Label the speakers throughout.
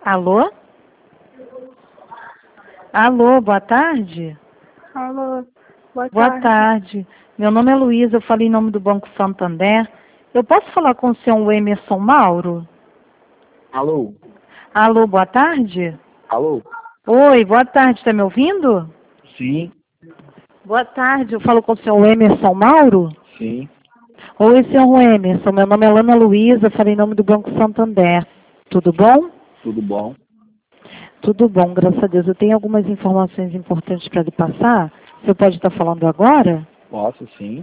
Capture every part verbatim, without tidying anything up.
Speaker 1: Alô? Alô, boa tarde?
Speaker 2: Alô, boa,
Speaker 1: Boa
Speaker 2: tarde.
Speaker 1: tarde. Meu nome é Luísa, eu falo em nome do Banco Santander. Eu posso falar com o senhor Emerson Mauro?
Speaker 3: Alô?
Speaker 1: Alô, boa tarde?
Speaker 3: Alô?
Speaker 1: Oi, boa tarde, está me ouvindo?
Speaker 3: Sim,
Speaker 1: Boa tarde, eu falo com o senhor Emerson Mauro?
Speaker 3: sim.
Speaker 1: Oi, senhor Emerson, meu nome é Ana Luísa, falo em nome do Banco Santander. Tudo bom?
Speaker 3: Tudo bom?
Speaker 1: Tudo bom, graças a Deus. Eu tenho algumas informações importantes para lhe passar. O senhor pode estar falando agora?
Speaker 3: Posso, sim.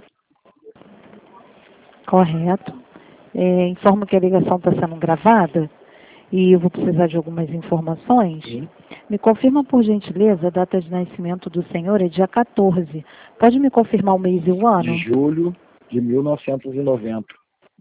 Speaker 1: Correto. É, informo que a ligação está sendo gravada e eu vou precisar de algumas informações.
Speaker 3: Sim.
Speaker 1: Me confirma, por gentileza, a data de nascimento do senhor é dia quatorze. Pode me confirmar o mês e o ano?
Speaker 3: De julho de mil novecentos e noventa.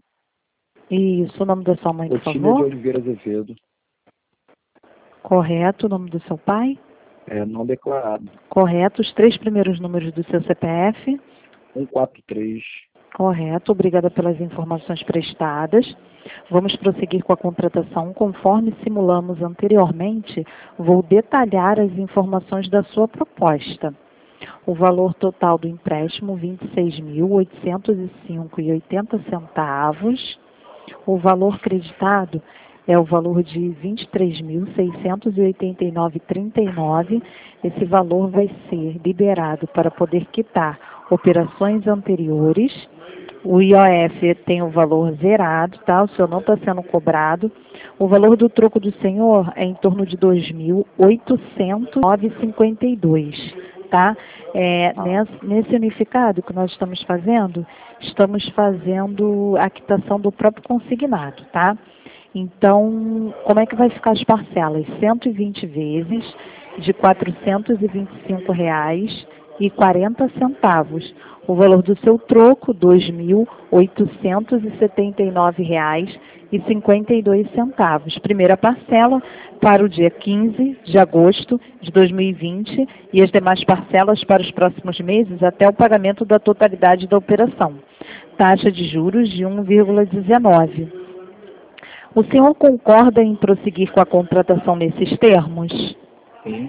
Speaker 1: Isso, o nome da sua mãe, por
Speaker 3: Otília de
Speaker 1: favor?
Speaker 3: Oliveira Azevedo.
Speaker 1: Correto. O nome do seu pai?
Speaker 3: É não declarado.
Speaker 1: Correto. Os três primeiros números do seu C P F?
Speaker 3: cento e quarenta e três.
Speaker 1: Correto. Obrigada pelas informações prestadas. Vamos prosseguir com a contratação. Conforme simulamos anteriormente, vou detalhar as informações da sua proposta. O valor total do empréstimo, vinte e seis mil oitocentos e cinco reais e oitenta centavos. O valor creditado é o valor de vinte e três mil seiscentos e oitenta e nove reais e trinta e nove centavos. Esse valor vai ser liberado para poder quitar operações anteriores. O I O F tem o valor zerado, tá? O senhor não está sendo cobrado. O valor do troco do senhor é em torno de dois mil oitocentos e nove reais e cinquenta e dois centavos. Tá? É, nesse, nesse unificado que nós estamos fazendo, estamos fazendo a quitação do próprio consignado, tá? Então, como é que vai ficar as parcelas? cento e vinte vezes de quatrocentos e vinte e cinco reais e quarenta centavos. O valor do seu troco, dois mil oitocentos e setenta e nove reais e cinquenta e dois centavos. Primeira parcela para o dia quinze de agosto de dois mil e vinte e as demais parcelas para os próximos meses até o pagamento da totalidade da operação. Taxa de juros de um vírgula dezenove. O senhor concorda em prosseguir com a contratação nesses termos?
Speaker 3: Sim.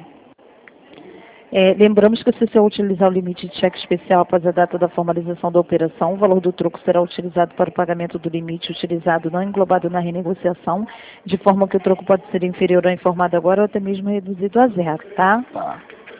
Speaker 1: É, lembramos que se o senhor utilizar o limite de cheque especial após a data da formalização da operação, o valor do troco será utilizado para o pagamento do limite utilizado não englobado na renegociação, de forma que o troco pode ser inferior ao informado agora ou até mesmo reduzido a zero, tá?
Speaker 3: Tá.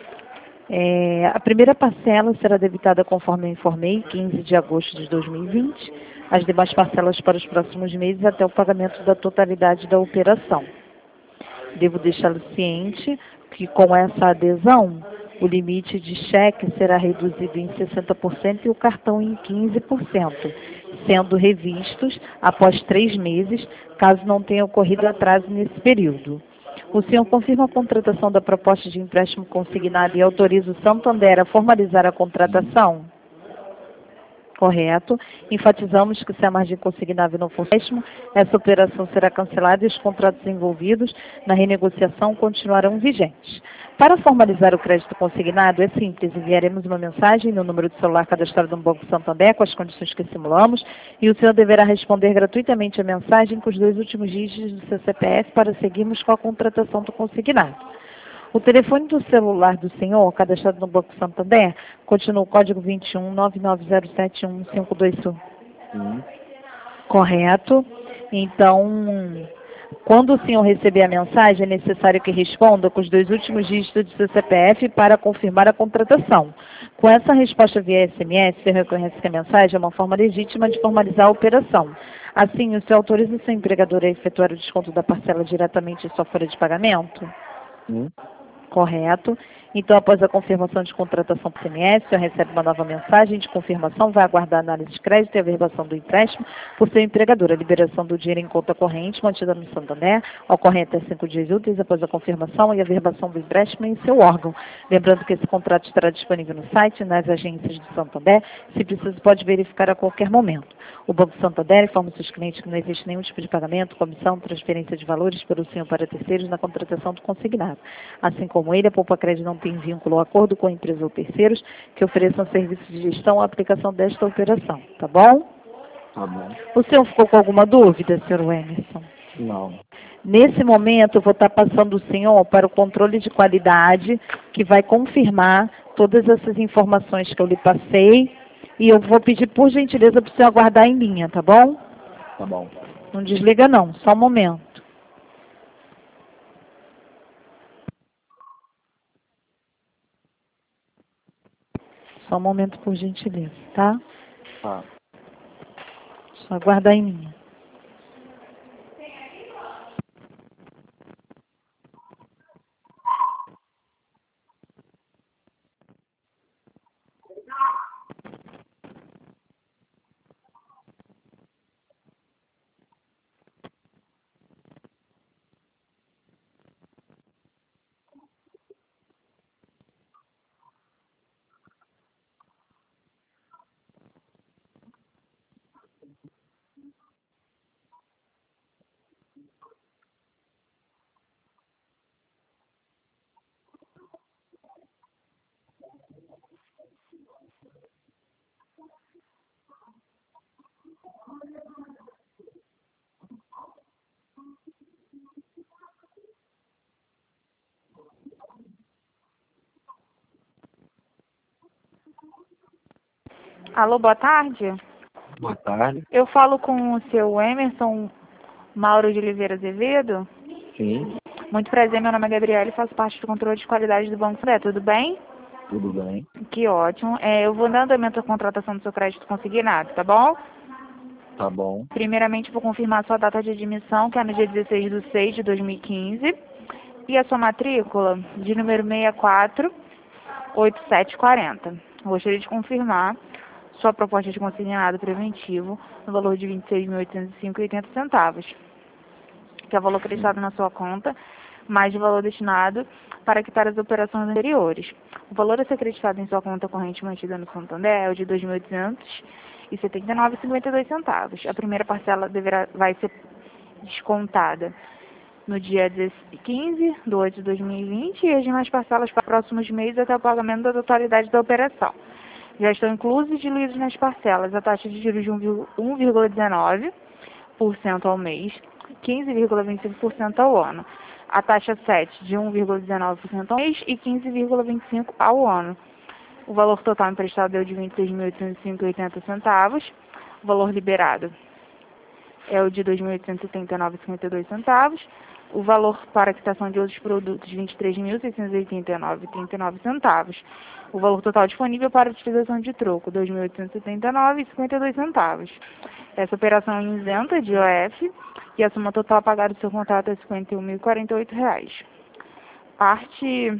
Speaker 1: É, a primeira parcela será debitada conforme eu informei, quinze de agosto de dois mil e vinte, as demais parcelas para os próximos meses até o pagamento da totalidade da operação. Devo deixá-lo ciente que com essa adesão, o limite de cheque será reduzido em sessenta por cento e o cartão em quinze por cento, sendo revistos após três meses, caso não tenha ocorrido atraso nesse período. O senhor confirma a contratação da proposta de empréstimo consignado e autoriza o Santander a formalizar a contratação? Correto. Enfatizamos que se a margem consignável não for empréstimo, essa operação será cancelada e os contratos envolvidos na renegociação continuarão vigentes. Para formalizar o crédito consignado, é simples, enviaremos uma mensagem no número de celular cadastrado no Banco Santander com as condições que simulamos e o senhor deverá responder gratuitamente a mensagem com os dois últimos dígitos do seu C P F para seguirmos com a contratação do consignado. O telefone do celular do senhor, cadastrado no Banco Santander, continua o código vinte e um, nove nove zero sete um, cinco dois um.
Speaker 3: Sim.
Speaker 1: Correto? Então, quando o senhor receber a mensagem, é necessário que responda com os dois últimos dígitos do seu C P F para confirmar a contratação. Com essa resposta via S M S, você reconhece que a mensagem é uma forma legítima de formalizar a operação. Assim, o senhor autoriza o seu empregador a efetuar o desconto da parcela diretamente em sua folha de pagamento?
Speaker 3: Sim.
Speaker 1: Correto. Então, após a confirmação de contratação por S M S, o senhor recebe uma nova mensagem de confirmação, vai aguardar a análise de crédito e a averbação do empréstimo por seu empregador. A liberação do dinheiro em conta corrente, mantida no Santander, ocorre até cinco dias úteis após a confirmação e a averbação do empréstimo em seu órgão. Lembrando que esse contrato estará disponível no site, nas agências do Santander, se preciso pode verificar a qualquer momento. O Banco Santander informa seus clientes que não existe nenhum tipo de pagamento, comissão, transferência de valores pelo senhor para terceiros na contratação do consignado. Assim como ele, a Poupa Crédito não tem vínculo ou acordo com a empresa ou terceiros que ofereçam serviços de gestão ou aplicação desta operação. Tá bom?
Speaker 3: Tá bom.
Speaker 1: O senhor ficou com alguma dúvida, senhor Emerson?
Speaker 3: Não.
Speaker 1: Nesse momento, eu vou estar passando o senhor para o controle de qualidade, que vai confirmar todas essas informações que eu lhe passei. E eu vou pedir, por gentileza, para o senhor aguardar em linha, tá bom?
Speaker 3: Tá bom.
Speaker 1: Não desliga, não. Só um momento. Só um momento, por gentileza, tá?
Speaker 3: Tá.
Speaker 1: Só aguardar em linha.
Speaker 2: Alô, boa tarde.
Speaker 3: Boa tarde.
Speaker 2: Eu falo com o seu Emerson Mauro de Oliveira Azevedo.
Speaker 3: Sim,
Speaker 2: Muito prazer, meu nome é Gabriela e faço parte do controle de qualidade do Banco Santander. Tudo bem?
Speaker 3: tudo bem.
Speaker 2: Que ótimo. É, eu vou dar andamento à contratação do seu crédito consignado, tá bom?
Speaker 3: Tá bom.
Speaker 2: Primeiramente, vou confirmar a sua data de admissão, que é no dia dezesseis de seis de dois mil e quinze. E a sua matrícula, de número seis quatro oito sete quatro zero. Gostaria de confirmar sua proposta de consignado preventivo no valor de vinte e seis mil oitocentos e cinco reais e oitenta centavos, que é o valor
Speaker 3: Sim.
Speaker 2: acreditado na sua conta, mais o valor destinado para quitar as operações anteriores. O valor a ser acreditado em sua conta corrente mantida no Santander é o de dois mil oitocentos e setenta e nove reais e cinquenta e dois centavos. A primeira parcela deverá, vai ser descontada no dia quinze de oito de dois mil e vinte e as demais parcelas para próximos meses até o pagamento da totalidade da operação. Já estão inclusos e diluídos nas parcelas a taxa de juros de um vírgula dezenove por cento ao mês, quinze vírgula vinte e cinco por cento ao ano. A taxa sete de um vírgula dezenove por cento ao mês e quinze vírgula vinte e cinco por cento ao ano. O valor total emprestado é o de vinte e seis mil oitocentos e cinco reais e oitenta centavos. O valor liberado é o de dois mil oitocentos e setenta e nove reais e cinquenta e dois centavos. O valor para quitação de outros produtos, vinte e três mil seiscentos e oitenta e nove reais e trinta e nove centavos. O valor total disponível para utilização de troco, dois mil oitocentos e setenta e nove reais e cinquenta e dois centavos. Essa operação é isenta de I O F e a soma total a pagar do seu contrato é cinquenta e um mil e quarenta e oito reais. Parte,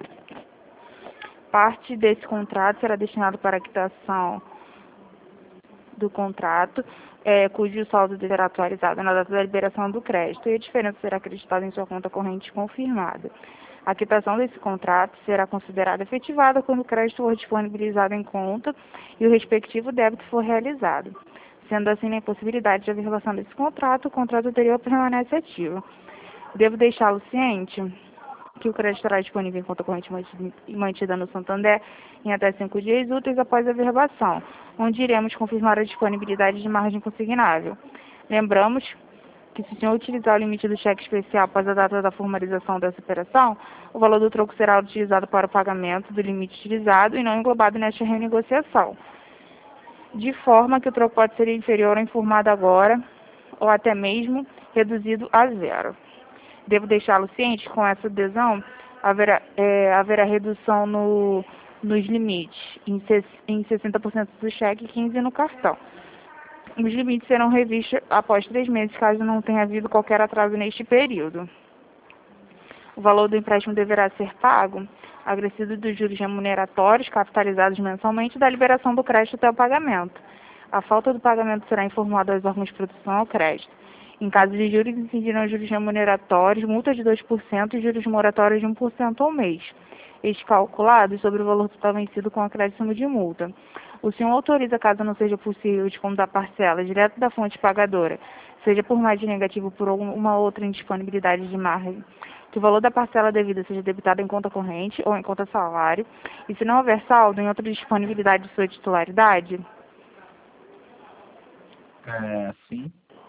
Speaker 2: parte desse contrato será destinado para a quitação do contrato, é, cujo saldo será atualizado na data da liberação do crédito e a diferença será acreditada em sua conta corrente confirmada. A quitação desse contrato será considerada efetivada quando o crédito for disponibilizado em conta e o respectivo débito for realizado. Sendo assim, na impossibilidade de averbação desse contrato, o contrato anterior permanece ativo. Devo deixá-lo ciente que o crédito estará disponível em conta corrente mantida no Santander em até cinco dias úteis após a averbação, onde iremos confirmar a disponibilidade de margem consignável. Lembramos que, se o senhor utilizar o limite do cheque especial após a data da formalização dessa operação, o valor do troco será utilizado para o pagamento do limite utilizado e não englobado nesta renegociação, de forma que o troco pode ser inferior ao informado agora ou até mesmo reduzido a zero. Devo deixá-lo ciente que com essa adesão haverá, é, haverá redução no, nos limites, em, em sessenta por cento do cheque e quinze por cento no cartão. Os limites serão revistos após três meses, caso não tenha havido qualquer atraso neste período. O valor do empréstimo deverá ser pago, acrescido dos juros remuneratórios capitalizados mensalmente da liberação do crédito até o pagamento. A falta do pagamento será informada aos órgãos de proteção ao crédito. Em caso de juros, incidirão juros remuneratórios, multa de dois por cento e juros moratórios de um por cento ao mês, estes calculados sobre o valor total vencido com acréscimo de multa. O senhor autoriza, caso não seja possível o desconto da parcela direto da fonte pagadora, seja por margem negativa ou por alguma outra indisponibilidade de margem, que o valor da parcela devida seja debitado em conta corrente ou em conta salário, e se não houver saldo em outra disponibilidade de sua titularidade?
Speaker 3: É, sim.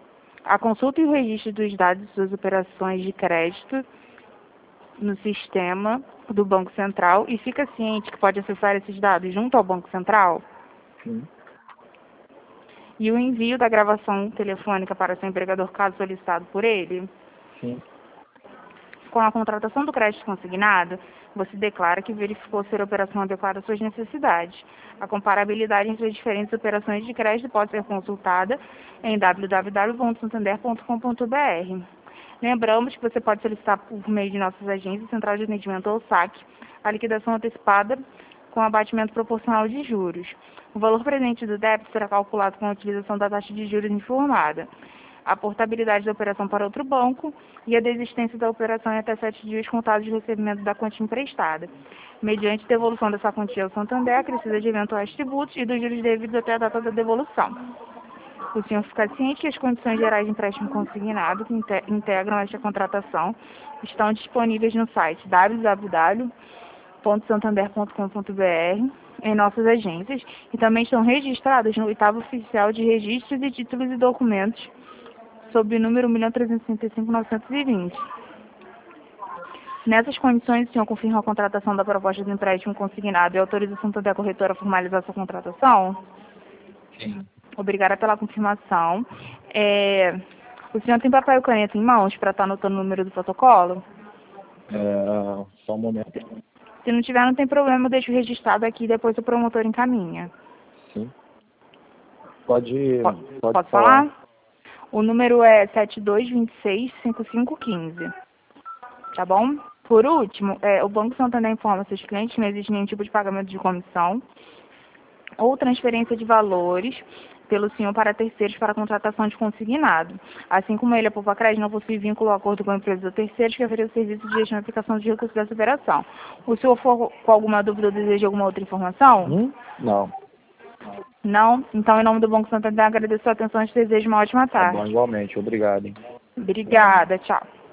Speaker 2: A consulta e o registro dos dados de suas operações de crédito no sistema do Banco Central e fica ciente que pode acessar esses dados junto ao Banco Central?
Speaker 3: Sim.
Speaker 2: E o envio da gravação telefônica para seu empregador caso solicitado por ele?
Speaker 3: Sim.
Speaker 2: Com a contratação do crédito consignado, você declara que verificou ser a operação adequada às suas necessidades. A comparabilidade entre as diferentes operações de crédito pode ser consultada em w w w ponto santander ponto com ponto b r. Lembramos que você pode solicitar por meio de nossas agências, Central de Atendimento ou saque, a liquidação antecipada com abatimento proporcional de juros. O valor presente do débito será calculado com a utilização da taxa de juros informada, a portabilidade da operação para outro banco e a desistência da operação em até sete dias contados de recebimento da quantia emprestada. Mediante devolução dessa quantia ao Santander, acrescida de eventuais tributos e dos juros devidos até a data da devolução. O senhor fica ciente que as condições gerais de empréstimo consignado que integram esta contratação estão disponíveis no site w w w ponto santander ponto com ponto b r, em nossas agências, e também estão registradas no oitavo oficial de registros e títulos e documentos, sob o número um milhão trezentos e sessenta e cinco mil novecentos e vinte. Nessas condições, o senhor confirma a contratação da proposta do empréstimo consignado e autoriza a Santander Corretora a formalizar sua contratação?
Speaker 3: Sim.
Speaker 2: Obrigada pela confirmação. É, o senhor tem papel e caneta em mãos para estar anotando o número do protocolo?
Speaker 3: É, só um momento.
Speaker 2: Se não tiver, não tem problema, eu deixo registrado aqui e depois o promotor encaminha.
Speaker 3: Sim. Pode,
Speaker 2: Pode,
Speaker 3: pode
Speaker 2: pode
Speaker 3: falar.
Speaker 2: falar? O número é sete dois dois seis, cinco cinco um cinco. Tá bom? Por último, é, o Banco Santander informa seus clientes que não existe nenhum tipo de pagamento de comissão ou transferência de valores pelo senhor para terceiros para a contratação de consignado. Assim como ele, a Poupa Crédito, não possui vínculo ou acordo com a empresa ou terceiros que ofereça o serviço de gestão e aplicação de recursos dessa operação. O senhor for com alguma dúvida ou deseja alguma outra informação?
Speaker 3: Hum? Não.
Speaker 2: Não? Então, em nome do Banco Santander, agradeço a sua atenção e te desejo uma ótima
Speaker 3: Tá bom,
Speaker 2: tarde.
Speaker 3: igualmente. Obrigado, hein?
Speaker 2: Obrigada, tchau.